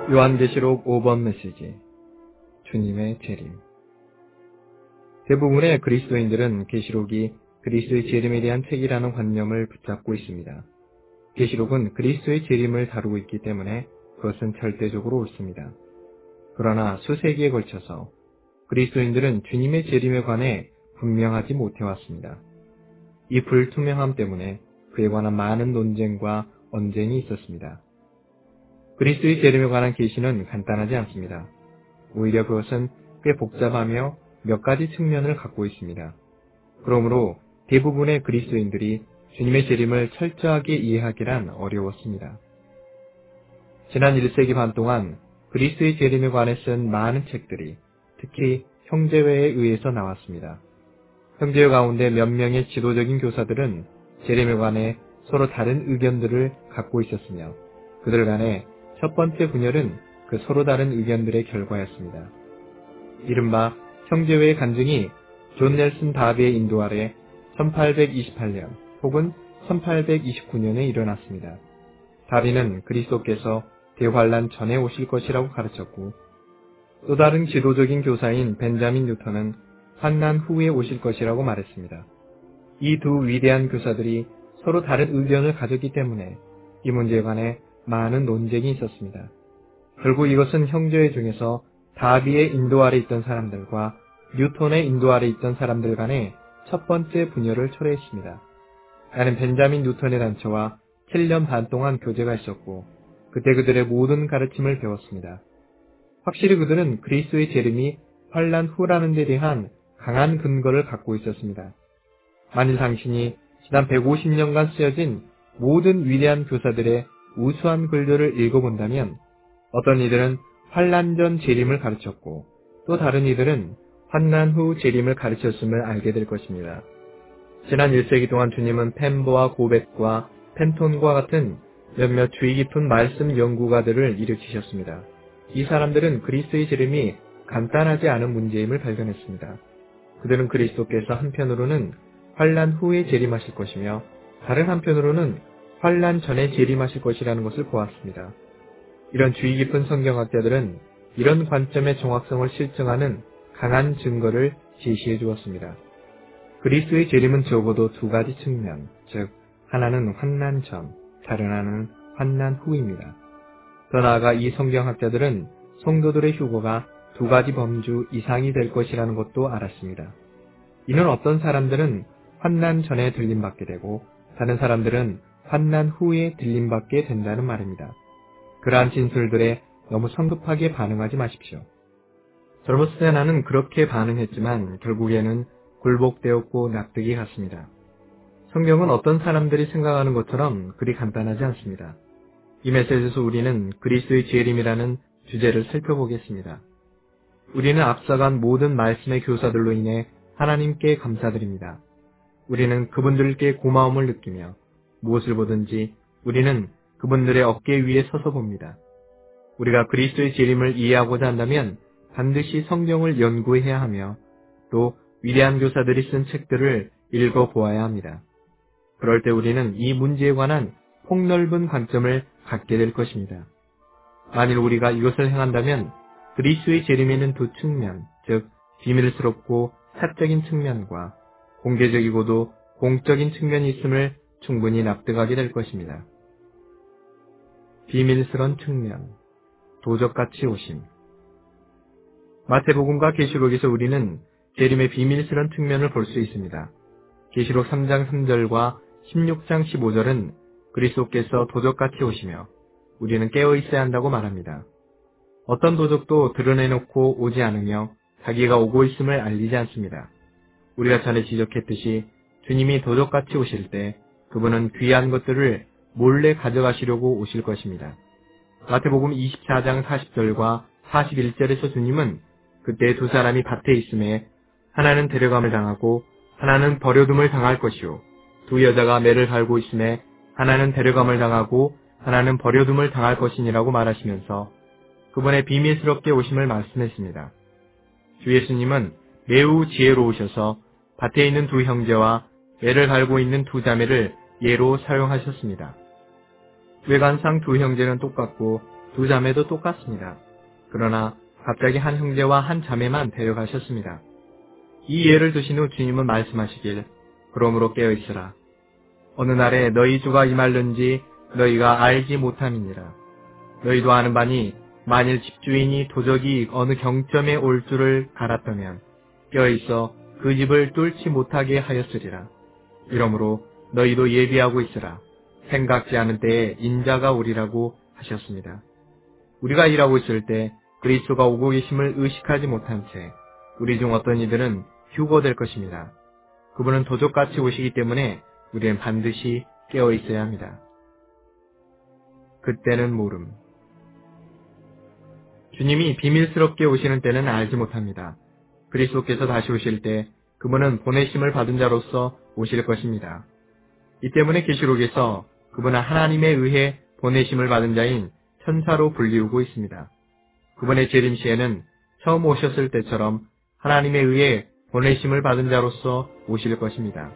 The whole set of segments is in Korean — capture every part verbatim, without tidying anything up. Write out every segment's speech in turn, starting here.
요한계시록 오 번 메시지, 주님의 재림. 대부분의 그리스도인들은 계시록이 그리스도의 재림에 대한 책이라는 관념을 붙잡고 있습니다. 계시록은 그리스도의 재림을 다루고 있기 때문에 그것은 절대적으로 옳습니다. 그러나 수세기에 걸쳐서 그리스도인들은 주님의 재림에 관해 분명하지 못해왔습니다. 이 불투명함 때문에 그에 관한 많은 논쟁과 언쟁이 있었습니다. 그리스도의 재림에 관한 계시는 간단하지 않습니다. 오히려 그것은 꽤 복잡하며 몇 가지 측면을 갖고 있습니다. 그러므로 대부분의 그리스도인들이 주님의 재림을 철저하게 이해하기란 어려웠습니다. 지난 일 세기 반 동안 그리스도의 재림에 관해 쓴 많은 책들이 특히 형제회에 의해서 나왔습니다. 형제회 가운데 몇 명의 지도적인 교사들은 재림에 관해 서로 다른 의견들을 갖고 있었으며 그들 간에 첫 번째 분열은 그 서로 다른 의견들의 결과였습니다. 이른바 형제회의 간증이 존 넬슨 다비의 인도 아래 천팔백이십팔 년 혹은 천팔백이십구 년에 일어났습니다. 다비는 그리스도께서 대환란 전에 오실 것이라고 가르쳤고 또 다른 지도적인 교사인 벤자민 뉴턴은 환난 후에 오실 것이라고 말했습니다. 이 두 위대한 교사들이 서로 다른 의견을 가졌기 때문에 이 문제에 관해 많은 논쟁이 있었습니다. 결국 이것은 형제회 중에서 다비의 인도 아래 있던 사람들과 뉴턴의 인도 아래 있던 사람들 간의 첫 번째 분열을 초래했습니다. 나는 벤자민 뉴턴의 단체와 칠 년 반 동안 교제가 있었고 그때 그들의 모든 가르침을 배웠습니다. 확실히 그들은 그리스도의 재림이 환란 후라는 데 대한 강한 근거를 갖고 있었습니다. 만일 당신이 지난 백오십 년간 쓰여진 모든 위대한 교사들의 우수한 글들을 읽어본다면 어떤 이들은 환란 전 재림을 가르쳤고 또 다른 이들은 환난 후 재림을 가르쳤음을 알게 될 것입니다. 지난 일 세기 동안 주님은 펜버와 고벳과 펜톤과 같은 몇몇 주의 깊은 말씀 연구가들을 일으키셨습니다. 이 사람들은 그리스도의 재림이 간단하지 않은 문제임을 발견했습니다. 그들은 그리스도께서 한편으로는 환란 후에 재림하실 것이며 다른 한편으로는 환란 전에 재림하실 것이라는 것을 보았습니다. 이런 주의 깊은 성경학자들은 이런 관점의 정확성을 실증하는 강한 증거를 제시해 주었습니다. 그리스도의 재림은 적어도 두 가지 측면, 즉 하나는 환난 전, 다른 하나는 환난 후입니다. 더 나아가 이 성경학자들은 성도들의 휴거가 두 가지 범주 이상이 될 것이라는 것도 알았습니다. 이는 어떤 사람들은 환난 전에 들림받게 되고 다른 사람들은 환난 후에 들림받게 된다는 말입니다. 그러한 진술들에 너무 성급하게 반응하지 마십시오. 젊었을 때 나는 그렇게 반응했지만 결국에는 굴복되었고 납득이 갔습니다. 성경은 어떤 사람들이 생각하는 것처럼 그리 간단하지 않습니다. 이 메시지에서 우리는 그리스도의 재림이라는 주제를 살펴보겠습니다. 우리는 앞서간 모든 말씀의 교사들로 인해 하나님께 감사드립니다. 우리는 그분들께 고마움을 느끼며 무엇을 보든지 우리는 그분들의 어깨 위에 서서 봅니다. 우리가 그리스도의 재림을 이해하고자 한다면 반드시 성경을 연구해야 하며 또 위대한 교사들이 쓴 책들을 읽어보아야 합니다. 그럴 때 우리는 이 문제에 관한 폭넓은 관점을 갖게 될 것입니다. 만일 우리가 이것을 행한다면 그리스도의 재림에는 두 측면, 즉 비밀스럽고 사적인 측면과 공개적이고도 공적인 측면이 있음을 충분히 납득하게 될 것입니다. 비밀스러운 측면, 도적같이 오심. 마태복음과 계시록에서 우리는 재림의 비밀스러운 측면을 볼 수 있습니다. 계시록 삼 장 삼 절과 십육 장 십오 절은 그리스도께서 도적같이 오시며 우리는 깨어 있어야 한다고 말합니다. 어떤 도적도 드러내놓고 오지 않으며 자기가 오고 있음을 알리지 않습니다. 우리가 전에 지적했듯이 주님이 도적같이 오실 때 그분은 귀한 것들을 몰래 가져가시려고 오실 것입니다. 마태복음 이십사 장 사십 절과 사십일 절에서 주님은 그때 두 사람이 밭에 있음에 하나는 데려감을 당하고 하나는 버려둠을 당할 것이요 두 여자가 매를 갈고 있음에 하나는 데려감을 당하고 하나는 버려둠을 당할 것이니라고 말하시면서 그분의 비밀스럽게 오심을 말씀했습니다. 주 예수님은 매우 지혜로우셔서 밭에 있는 두 형제와 매를 갈고 있는 두 자매를 예로 사용하셨습니다. 외관상 두 형제는 똑같고 두 자매도 똑같습니다. 그러나 갑자기 한 형제와 한 자매만 데려가셨습니다. 이 예를 드신 후 주님은 말씀하시길 그러므로 깨어있으라. 어느 날에 너희 주가 임할는지 너희가 알지 못함이니라. 너희도 아는 바니 만일 집주인이 도적이 어느 경점에 올 줄을 알았다면 깨어있어 그 집을 뚫지 못하게 하였으리라. 이러므로 너희도 예비하고 있으라. 생각지 않은 때에 인자가 오리라고 하셨습니다. 우리가 일하고 있을 때 그리스도가 오고 계심을 의식하지 못한 채 우리 중 어떤 이들은 휴거될 것입니다. 그분은 도적같이 오시기 때문에 우리는 반드시 깨어 있어야 합니다. 그때는 모름. 주님이 비밀스럽게 오시는 때는 알지 못합니다. 그리스도께서 다시 오실 때 그분은 보내심을 받은 자로서 오실 것입니다. 이 때문에 계시록에서 그분은 하나님에 의해 보내심을 받은 자인 천사로 불리우고 있습니다. 그분의 재림 시에는 처음 오셨을 때처럼 하나님에 의해 보내심을 받은 자로서 오실 것입니다.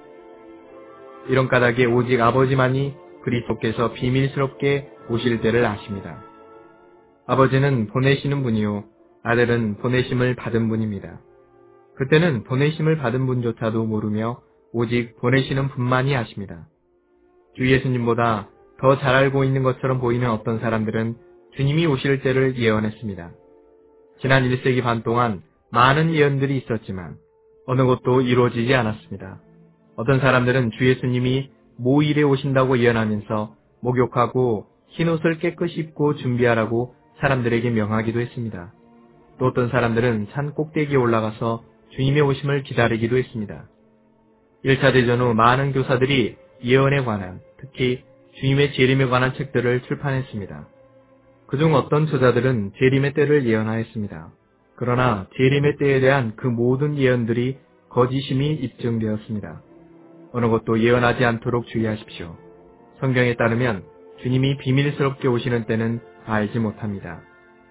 이런 까닭에 오직 아버지만이 그리스도께서 비밀스럽게 오실 때를 아십니다. 아버지는 보내시는 분이요 아들은 보내심을 받은 분입니다. 그때는 보내심을 받은 분조차도 모르며 오직 보내시는 분만이 아십니다. 주 예수님보다 더 잘 알고 있는 것처럼 보이는 어떤 사람들은 주님이 오실 때를 예언했습니다. 지난 일 세기 반 동안 많은 예언들이 있었지만 어느 것도 이루어지지 않았습니다. 어떤 사람들은 주 예수님이 모일에 오신다고 예언하면서 목욕하고 흰옷을 깨끗이 입고 준비하라고 사람들에게 명하기도 했습니다. 또 어떤 사람들은 산 꼭대기에 올라가서 주님의 오심을 기다리기도 했습니다. 일 차 대전 후 많은 교사들이 예언에 관한, 특히 주님의 재림에 관한 책들을 출판했습니다. 그중 어떤 저자들은 재림의 때를 예언하였습니다. 그러나 재림의 때에 대한 그 모든 예언들이 거짓임이 입증되었습니다. 어느 것도 예언하지 않도록 주의하십시오. 성경에 따르면 주님이 비밀스럽게 오시는 때는 알지 못합니다.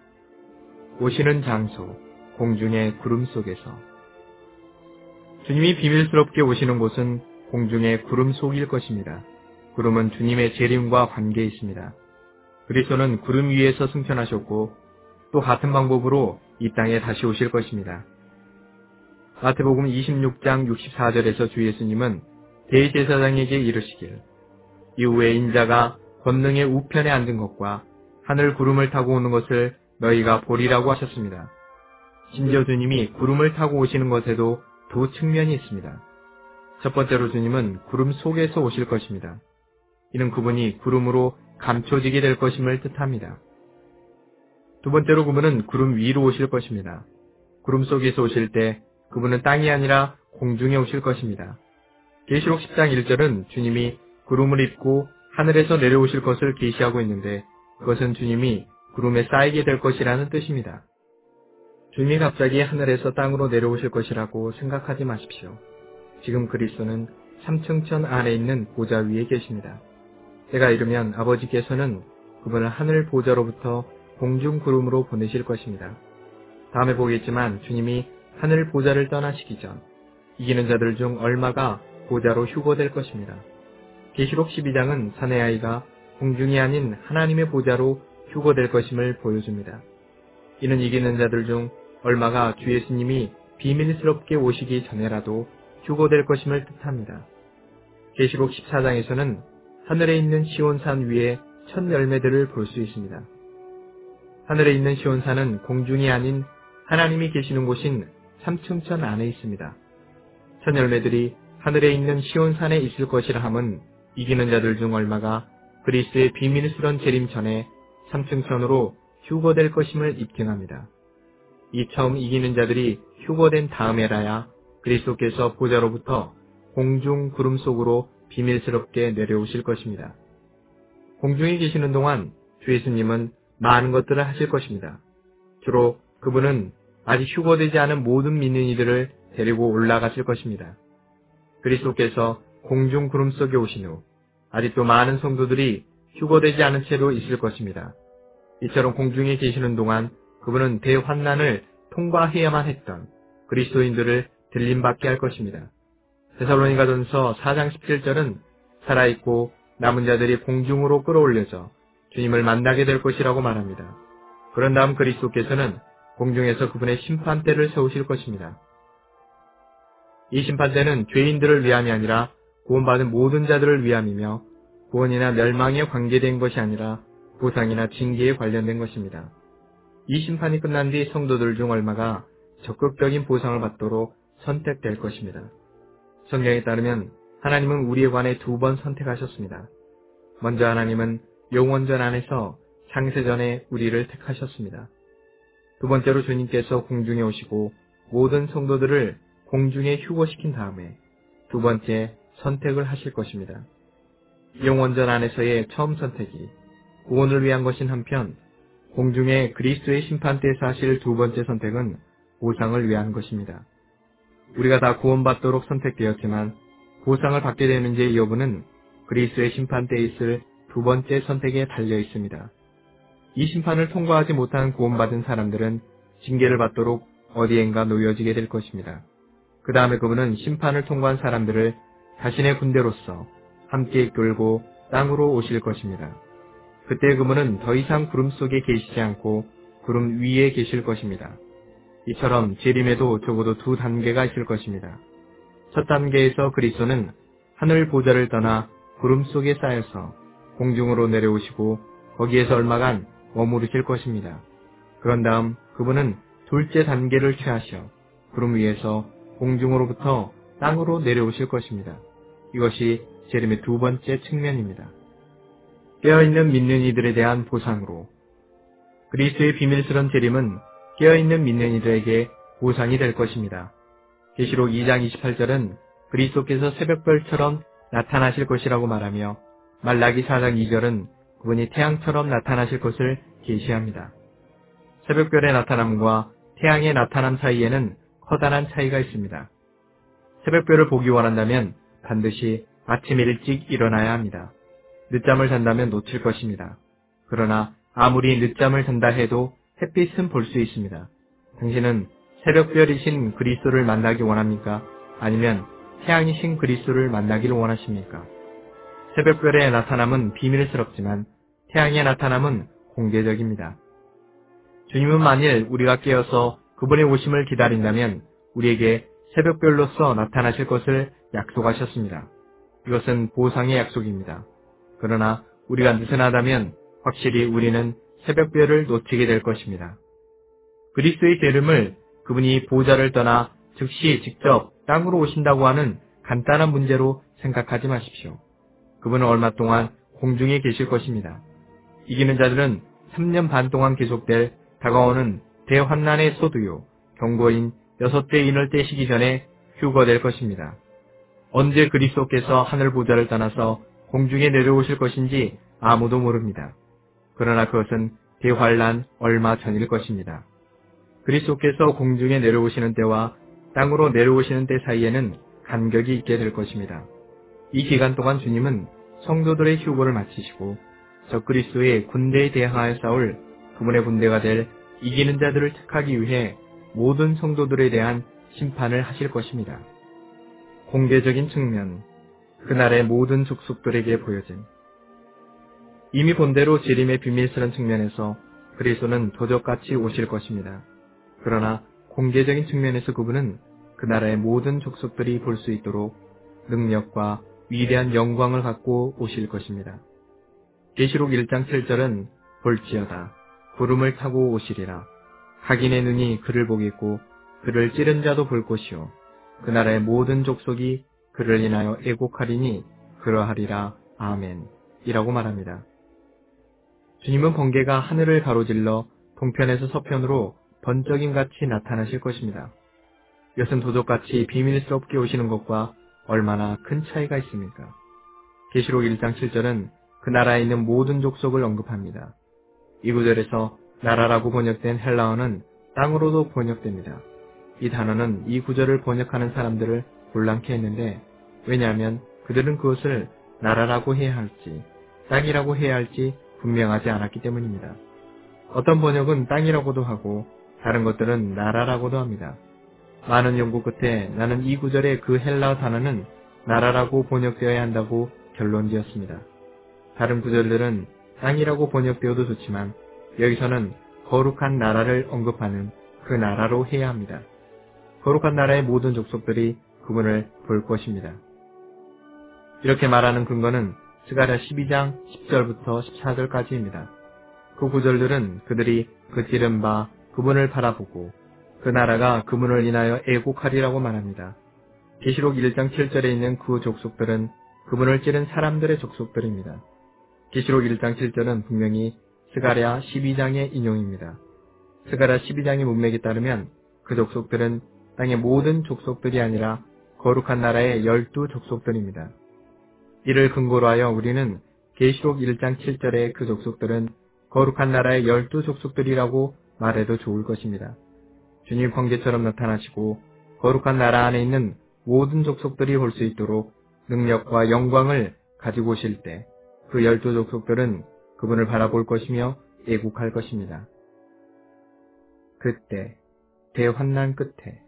오시는 장소, 공중의 구름 속에서. 주님이 비밀스럽게 오시는 곳은 공중의 구름 속일 것입니다. 구름은 주님의 재림과 관계 있습니다. 그리스도는 구름 위에서 승천하셨고 또 같은 방법으로 이 땅에 다시 오실 것입니다. 마태복음 이십육 장 육십사 절에서 주 예수님은 대제사장에게 이르시길 이후에 인자가 권능의 우편에 앉은 것과 하늘 구름을 타고 오는 것을 너희가 보리라고 하셨습니다. 심지어 주님이 구름을 타고 오시는 것에도 두 측면이 있습니다. 첫 번째로 주님은 구름 속에서 오실 것입니다. 이는 그분이 구름으로 감춰지게 될 것임을 뜻합니다. 두 번째로 그분은 구름 위로 오실 것입니다. 구름 속에서 오실 때 그분은 땅이 아니라 공중에 오실 것입니다. 계시록 십 장 일 절은 주님이 구름을 입고 하늘에서 내려오실 것을 계시하고 있는데 그것은 주님이 구름에 쌓이게 될 것이라는 뜻입니다. 주님이 갑자기 하늘에서 땅으로 내려오실 것이라고 생각하지 마십시오. 지금 그리스도는 삼층천 안에 있는 보좌 위에 계십니다. 때가 이르면 아버지께서는 그분을 하늘 보좌로부터 공중 구름으로 보내실 것입니다. 다음에 보겠지만 주님이 하늘 보좌를 떠나시기 전 이기는 자들 중 얼마가 보좌로 휴거될 것입니다. 계시록 십이 장은 사내 아이가 공중이 아닌 하나님의 보좌로 휴거될 것임을 보여줍니다. 이는 이기는 자들 중 얼마가 주 예수님이 비밀스럽게 오시기 전에라도 휴거될 것임을 뜻합니다. 계시록 십사 장에서는 하늘에 있는 시온산 위에 첫 열매들을 볼 수 있습니다. 하늘에 있는 시온산은 공중이 아닌 하나님이 계시는 곳인 삼층천 안에 있습니다. 첫 열매들이 하늘에 있는 시온산에 있을 것이라 함은 이기는 자들 중 얼마가 그리스도의 비밀스런 재림 전에 삼층천으로 휴거될 것임을 입증합니다. 이 처음 이기는 자들이 휴거된 다음에라야 그리스도께서 보좌로부터 공중 구름 속으로 비밀스럽게 내려오실 것입니다. 공중에 계시는 동안 주 예수님은 많은 것들을 하실 것입니다. 주로 그분은 아직 휴거되지 않은 모든 믿는 이들을 데리고 올라가실 것입니다. 그리스도께서 공중 구름 속에 오신 후 아직도 많은 성도들이 휴거되지 않은 채로 있을 것입니다. 이처럼 공중에 계시는 동안 그분은 대환난을 통과해야만 했던 그리스도인들을 들림받게 할 것입니다. 데살로니가전서 사 장 십칠 절은 살아있고 남은 자들이 공중으로 끌어올려져 주님을 만나게 될 것이라고 말합니다. 그런 다음 그리스도께서는 공중에서 그분의 심판대를 세우실 것입니다. 이 심판대는 죄인들을 위함이 아니라 구원받은 모든 자들을 위함이며 구원이나 멸망에 관계된 것이 아니라 보상이나 징계에 관련된 것입니다. 이 심판이 끝난 뒤 성도들 중 얼마가 적극적인 보상을 받도록 선택될 것입니다. 성경에 따르면 하나님은 우리에 관해 두 번 선택하셨습니다. 먼저 하나님은 영원전 안에서 창세전에 우리를 택하셨습니다. 두 번째로 주님께서 공중에 오시고 모든 성도들을 공중에 휴거시킨 다음에 두 번째 선택을 하실 것입니다. 영원전 안에서의 처음 선택이 구원을 위한 것인 한편 공중에 그리스도의 심판대에서 하실 두 번째 선택은 보상을 위한 것입니다. 우리가 다 구원받도록 선택되었지만 보상을 받게 되는지의 여부는 그리스도의 심판대에 있을 두 번째 선택에 달려 있습니다. 이 심판을 통과하지 못한 구원받은 사람들은 징계를 받도록 어디엔가 놓여지게 될 것입니다. 그 다음에 그분은 심판을 통과한 사람들을 자신의 군대로서 함께 이끌고 땅으로 오실 것입니다. 그때 그분은 더 이상 구름 속에 계시지 않고 구름 위에 계실 것입니다. 이처럼 재림에도 적어도 두 단계가 있을 것입니다. 첫 단계에서 그리스도는 하늘 보좌를 떠나 구름 속에 쌓여서 공중으로 내려오시고 거기에서 얼마간 머무르실 것입니다. 그런 다음 그분은 둘째 단계를 취하셔 구름 위에서 공중으로부터 땅으로 내려오실 것입니다. 이것이 재림의 두 번째 측면입니다. 깨어있는 믿는 이들에 대한 보상으로 그리스도의 비밀스러운 재림은 깨어있는 믿는 이들에게 보상이 될 것입니다. 계시록 이 장 이십팔 절은 그리스도께서 새벽별처럼 나타나실 것이라고 말하며 말라기 사 장 이 절은 그분이 태양처럼 나타나실 것을 계시합니다. 새벽별의 나타남과 태양의 나타남 사이에는 커다란 차이가 있습니다. 새벽별을 보기 원한다면 반드시 아침 일찍 일어나야 합니다. 늦잠을 잔다면 놓칠 것입니다. 그러나 아무리 늦잠을 잔다 해도 햇빛은 볼 수 있습니다. 당신은 새벽별이신 그리스도를 만나기 원합니까? 아니면 태양이신 그리스도를 만나기를 원하십니까? 새벽별의 나타남은 비밀스럽지만 태양의 나타남은 공개적입니다. 주님은 만일 우리가 깨어서 그분의 오심을 기다린다면 우리에게 새벽별로서 나타나실 것을 약속하셨습니다. 이것은 보상의 약속입니다. 그러나 우리가 느슨하다면 확실히 우리는 새벽별을 놓치게 될 것입니다. 그리스도의 재림을 그분이 보좌를 떠나 즉시 직접 땅으로 오신다고 하는 간단한 문제로 생각하지 마십시오. 그분은 얼마 동안 공중에 계실 것입니다. 이기는 자들은 삼 년 반 동안 계속될 다가오는 대환난의 소두요 경고인 여섯째 인을 떼시기 전에 휴거될 것입니다. 언제 그리스도께서 하늘 보좌를 떠나서 공중에 내려오실 것인지 아무도 모릅니다. 그러나 그것은 대환난 얼마 전일 것입니다. 그리스도께서 공중에 내려오시는 때와 땅으로 내려오시는 때 사이에는 간격이 있게 될 것입니다. 이 기간 동안 주님은 성도들의 휴거를 마치시고 적그리스도의 군대에 대항하여 싸울 그분의 군대가 될 이기는 자들을 택하기 위해 모든 성도들에 대한 심판을 하실 것입니다. 공개적인 측면, 그날의 모든 족속들에게 보여진 이미 본대로 재림의 비밀스러운 측면에서 그리스도는 도적같이 오실 것입니다. 그러나 공개적인 측면에서 그분은 그 나라의 모든 족속들이 볼 수 있도록 능력과 위대한 영광을 갖고 오실 것입니다. 계시록 일 장 칠 절은 볼지어다 구름을 타고 오시리라. 각인의 눈이 그를 보겠고 그를 찌른 자도 볼 것이요 그 나라의 모든 족속이 그를 인하여 애곡하리니 그러하리라. 아멘 이라고 말합니다. 주님은 번개가 하늘을 가로질러 동편에서 서편으로 번쩍임같이 나타나실 것입니다. 이것은 도적같이 비밀스럽게 오시는 것과 얼마나 큰 차이가 있습니까? 계시록 일 장 칠 절은 그 나라에 있는 모든 족속을 언급합니다. 이 구절에서 나라라고 번역된 헬라어는 땅으로도 번역됩니다. 이 단어는 이 구절을 번역하는 사람들을 곤란케 했는데 왜냐하면 그들은 그것을 나라라고 해야 할지 땅이라고 해야 할지 분명하지 않았기 때문입니다. 어떤 번역은 땅이라고도 하고 다른 것들은 나라라고도 합니다. 많은 연구 끝에 나는 이 구절의 그 헬라어 단어는 나라라고 번역되어야 한다고 결론지었습니다. 다른 구절들은 땅이라고 번역되어도 좋지만 여기서는 거룩한 나라를 언급하는 그 나라로 해야 합니다. 거룩한 나라의 모든 족속들이 그분을 볼 것입니다. 이렇게 말하는 근거는 스가랴 십이 장 십 절부터 십사 절까지입니다. 그 구절들은 그들이 그 찌른 바 그분을 바라보고 그 나라가 그분을 인하여 애곡하리라고 말합니다. 계시록 일 장 칠 절에 있는 그 족속들은 그분을 찌른 사람들의 족속들입니다. 계시록 일 장 칠 절은 분명히 스가랴 십이 장의 인용입니다. 스가랴 십이 장의 문맥에 따르면 그 족속들은 땅의 모든 족속들이 아니라 거룩한 나라의 열두 족속들입니다. 이를 근거로 하여 우리는 계시록 일 장 칠 절의 그 족속들은 거룩한 나라의 열두 족속들이라고 말해도 좋을 것입니다. 주님 번개처럼 나타나시고 거룩한 나라 안에 있는 모든 족속들이 볼 수 있도록 능력과 영광을 가지고 오실 때 그 열두 족속들은 그분을 바라볼 것이며 애국할 것입니다. 그때 대환난 끝에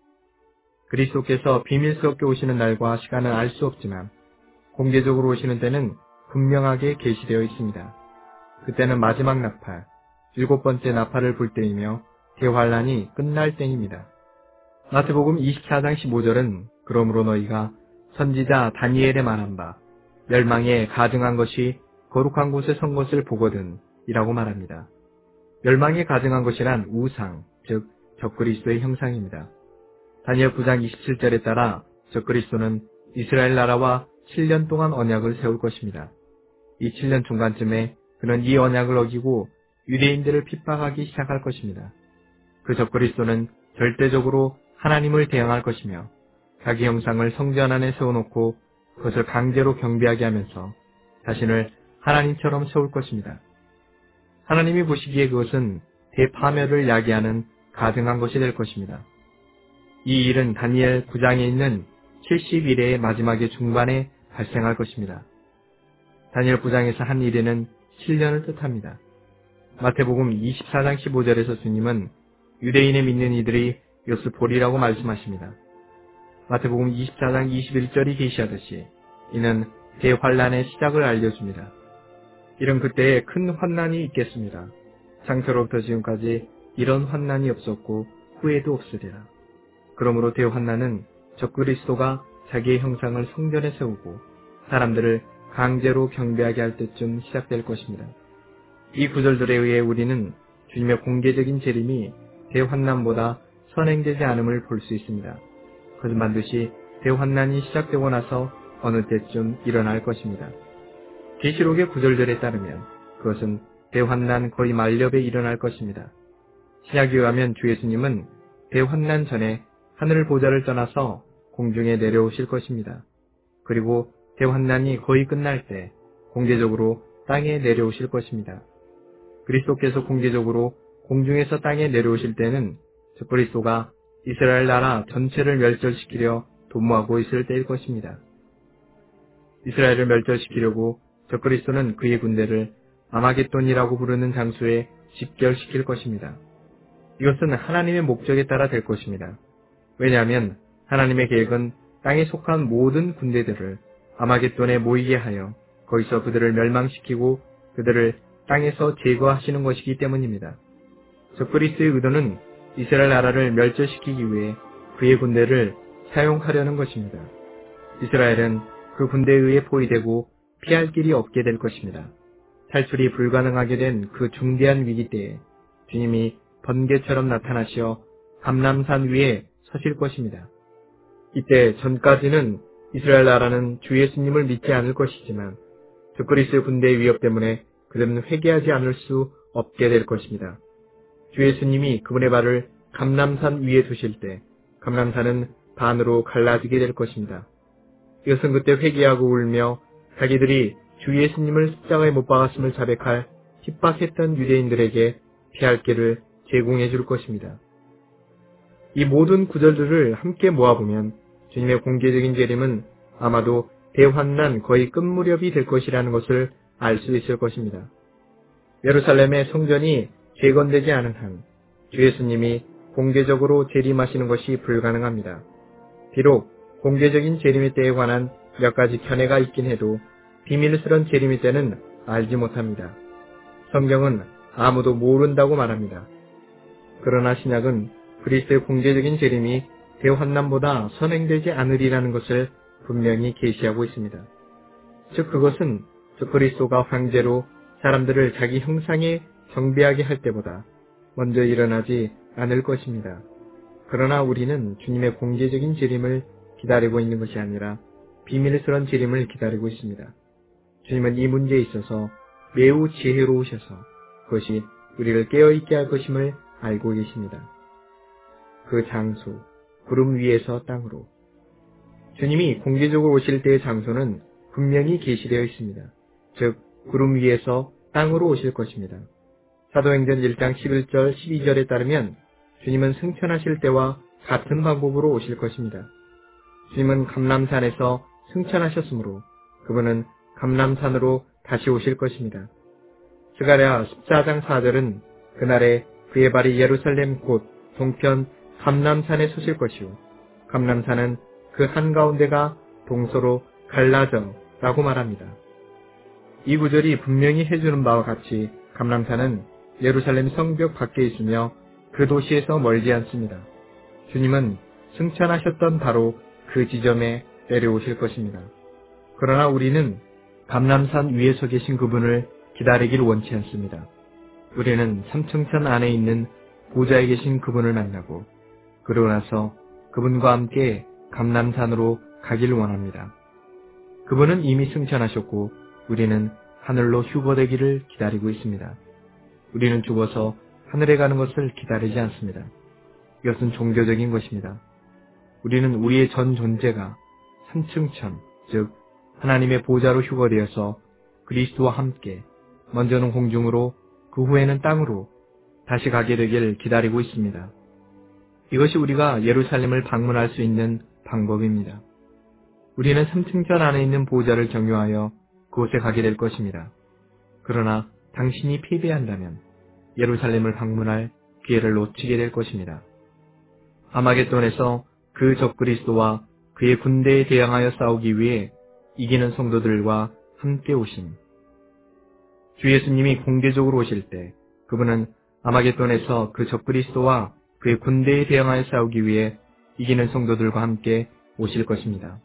그리스도께서 비밀스럽게 오시는 날과 시간은 알 수 없지만 공개적으로 오시는 때는 분명하게 계시되어 있습니다. 그때는 마지막 나팔, 일곱 번째 나팔을 불 때이며 대환란이 끝날 때입니다. 마태복음 이십사 장 십오 절은 그러므로 너희가 선지자 다니엘의 말한 바 멸망에 가증한 것이 거룩한 곳에 선 것을 보거든 이라고 말합니다. 멸망에 가증한 것이란 우상, 즉 적그리스도의 형상입니다. 다니엘 구 장 이십칠 절에 따라 적그리스도는 이스라엘 나라와 칠 년 동안 언약을 세울 것입니다. 이 칠 년 중간쯤에 그는 이 언약을 어기고 유대인들을 핍박하기 시작할 것입니다. 그 적그리스도는 절대적으로 하나님을 대항할 것이며 자기 형상을 성전 안에 세워놓고 그것을 강제로 경배하게 하면서 자신을 하나님처럼 세울 것입니다. 하나님이 보시기에 그것은 대파멸을 야기하는 가증한 것이 될 것입니다. 이 일은 다니엘 구 장에 있는 칠십 일의 마지막의 중반에 발생할 것입니다. 다니엘 구 장에서 한 일에는 칠 년을 뜻합니다. 마태복음 이십사 장 십오 절에서 주님은 유대인의 믿는 이들이 이것을 보리라고 말씀하십니다. 마태복음 이십사 장 이십일 절이 계시하듯이 이는 대환란의 시작을 알려줍니다. 이런 그때에 큰 환난이 있겠습니다. 창세로부터 지금까지 이런 환난이 없었고 후에도 없으리라. 그러므로 대환난은 적그리스도가 자기의 형상을 성전에 세우고 사람들을 강제로 경배하게 할 때쯤 시작될 것입니다. 이 구절들에 의해 우리는 주님의 공개적인 재림이 대환난보다 선행되지 않음을 볼 수 있습니다. 그것은 반드시 대환난이 시작되고 나서 어느 때쯤 일어날 것입니다. 계시록의 구절들에 따르면 그것은 대환난 거의 만렵에 일어날 것입니다. 신약에 의하면 주 예수님은 대환난 전에 하늘 보좌를 떠나서 공중에 내려오실 것입니다. 그리고 대환난이 거의 끝날 때 공개적으로 땅에 내려오실 것입니다. 그리스도께서 공개적으로 공중에서 땅에 내려오실 때는 적그리스도가 이스라엘 나라 전체를 멸절시키려 도모하고 있을 때일 것입니다. 이스라엘을 멸절시키려고 적그리스도는 그의 군대를 아마겟돈이라고 부르는 장소에 집결시킬 것입니다. 이것은 하나님의 목적에 따라 될 것입니다. 왜냐하면 하나님의 계획은 땅에 속한 모든 군대들을 아마겟돈에 모이게 하여 거기서 그들을 멸망시키고 그들을 땅에서 제거하시는 것이기 때문입니다. 적그리스도의 의도는 이스라엘 나라를 멸절시키기 위해 그의 군대를 사용하려는 것입니다. 이스라엘은 그 군대에 의해 포위되고 피할 길이 없게 될 것입니다. 탈출이 불가능하게 된 그 중대한 위기 때에 주님이 번개처럼 나타나시어 감람산 위에 서실 것입니다. 이때 전까지는 이스라엘 나라는 주 예수님을 믿지 않을 것이지만 적그리스도의 군대의 위협 때문에 그들은 회개하지 않을 수 없게 될 것입니다. 주 예수님이 그분의 발을 감람산 위에 두실 때 감람산은 반으로 갈라지게 될 것입니다. 이것은 그때 회개하고 울며 자기들이 주 예수님을 십자가에 못 박았음을 자백할 핍박했던 유대인들에게 피할 길을 제공해 줄 것입니다. 이 모든 구절들을 함께 모아보면 주님의 공개적인 재림은 아마도 대환난 거의 끝 무렵이 될 것이라는 것을 알 수 있을 것입니다. 예루살렘의 성전이 재건되지 않은 한 주 예수님이 공개적으로 재림하시는 것이 불가능합니다. 비록 공개적인 재림의 때에 관한 몇 가지 견해가 있긴 해도 비밀스런 재림의 때는 알지 못합니다. 성경은 아무도 모른다고 말합니다. 그러나 신약은 그리스도의 공개적인 재림이 대환난보다 선행되지 않으리라는 것을 분명히 계시하고 있습니다. 즉 그것은 즉 그리스도가 황제로 사람들을 자기 형상에 경배하게 할 때보다 먼저 일어나지 않을 것입니다. 그러나 우리는 주님의 공개적인 재림을 기다리고 있는 것이 아니라 비밀스러운 재림을 기다리고 있습니다. 주님은 이 문제에 있어서 매우 지혜로우셔서 그것이 우리를 깨어있게 할 것임을 알고 계십니다. 그 장소, 구름 위에서 땅으로. 주님이 공개적으로 오실 때의 장소는 분명히 계시되어 있습니다. 즉 구름 위에서 땅으로 오실 것입니다. 사도행전 일 장 십일 절 십이 절에 따르면 주님은 승천하실 때와 같은 방법으로 오실 것입니다. 주님은 감람산에서 승천하셨으므로 그분은 감람산으로 다시 오실 것입니다. 스가랴 십사 장 사 절은 그날에 그의 발이 예루살렘 곧 동편 감람산에 서실 것이요 감람산은 그 한가운데가 동서로 갈라져 라고 말합니다. 이 구절이 분명히 해주는 바와 같이 감람산은 예루살렘 성벽 밖에 있으며 그 도시에서 멀지 않습니다. 주님은 승천하셨던 바로 그 지점에 내려오실 것입니다. 그러나 우리는 감람산 위에 서 계신 그분을 기다리길 원치 않습니다. 우리는 삼층천 안에 있는 보좌에 계신 그분을 만나고 그러고 나서 그분과 함께 감람산으로 가길 원합니다. 그분은 이미 승천하셨고 우리는 하늘로 휴거되기를 기다리고 있습니다. 우리는 죽어서 하늘에 가는 것을 기다리지 않습니다. 이것은 종교적인 것입니다. 우리는 우리의 전 존재가 삼층천, 즉 하나님의 보좌로 휴거되어서 그리스도와 함께 먼저는 공중으로 그 후에는 땅으로 다시 가게 되길 기다리고 있습니다. 이것이 우리가 예루살렘을 방문할 수 있는 방법입니다. 우리는 삼층천 안에 있는 보좌를 경유하여 그곳에 가게 될 것입니다. 그러나 당신이 패배한다면 예루살렘을 방문할 기회를 놓치게 될 것입니다. 아마겟돈에서 그 적그리스도와 그의 군대에 대항하여 싸우기 위해 이기는 성도들과 함께 오심. 주 예수님이 공개적으로 오실 때 그분은 아마겟돈에서 그 적그리스도와 그의 군대에 대항하여 싸우기 위해 이기는 성도들과 함께 오실 것입니다.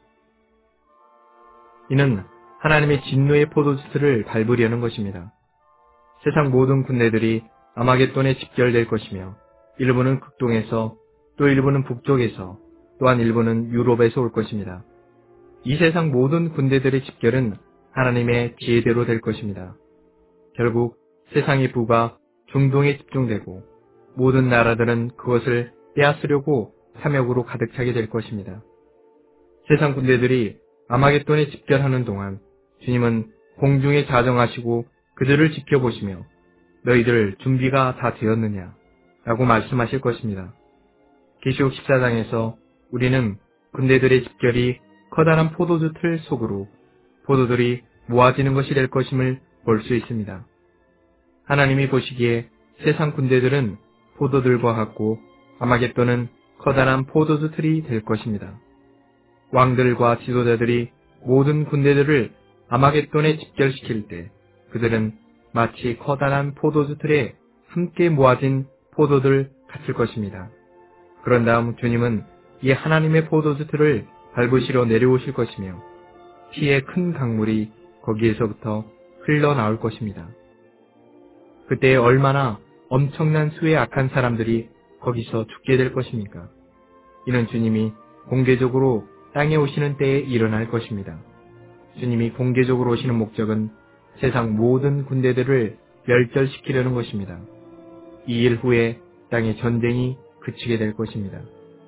이는 하나님의 진노의 포도주스를 밟으려는 것입니다. 세상 모든 군대들이 아마겟돈에 집결될 것이며 일부는 극동에서 또 일부는 북쪽에서 또한 일부는 유럽에서 올 것입니다. 이 세상 모든 군대들의 집결은 하나님의 지혜대로 될 것입니다. 결국 세상의 부가 중동에 집중되고 모든 나라들은 그것을 빼앗으려고 탐욕으로 가득 차게 될 것입니다. 세상 군대들이 아마겟돈에 집결하는 동안 주님은 공중에 자정하시고 그들을 지켜보시며 너희들 준비가 다 되었느냐 라고 말씀하실 것입니다. 계시록 십사 장에서 우리는 군대들의 집결이 커다란 포도주 틀 속으로 포도들이 모아지는 것이 될 것임을 볼 수 있습니다. 하나님이 보시기에 세상 군대들은 포도들과 같고 아마겟돈은 커다란 포도주 틀이 될 것입니다. 왕들과 지도자들이 모든 군대들을 아마겟돈에 집결시킬 때 그들은 마치 커다란 포도주 틀에 함께 모아진 포도들 같을 것입니다. 그런 다음 주님은 이 하나님의 포도주 틀을 밟으시러 내려오실 것이며 피의 큰 강물이 거기에서부터 흘러나올 것입니다. 그때 얼마나 엄청난 수의 악한 사람들이 거기서 죽게 될 것입니까? 이는 주님이 공개적으로 땅에 오시는 때에 일어날 것입니다. 주님이 공개적으로 오시는 목적은 세상 모든 군대들을 멸절시키려는 것입니다. 이 일 후에 땅의 전쟁이 그치게 될 것입니다.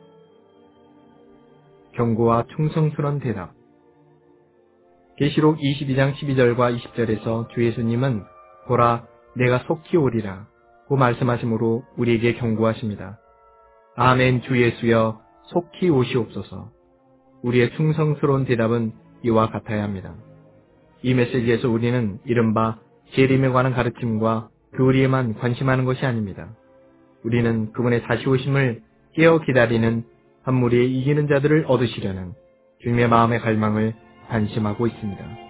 경고와 충성스러운 대답. 계시록 이십이 장 십이 절과 이십 절에서 주 예수님은 보라 내가 속히 오리라 고 말씀하심으로 우리에게 경고하십니다. 아멘 주 예수여 속히 오시옵소서. 우리의 충성스러운 대답은 이와 같아야 합니다. 이 메시지에서 우리는 이른바 재림에 관한 가르침과 교리에만 관심하는 것이 아닙니다. 우리는 그분의 다시 오심을 깨어 기다리는 한 무리의 이기는 자들을 얻으시려는 주님의 마음의 갈망을 반심하고 있습니다.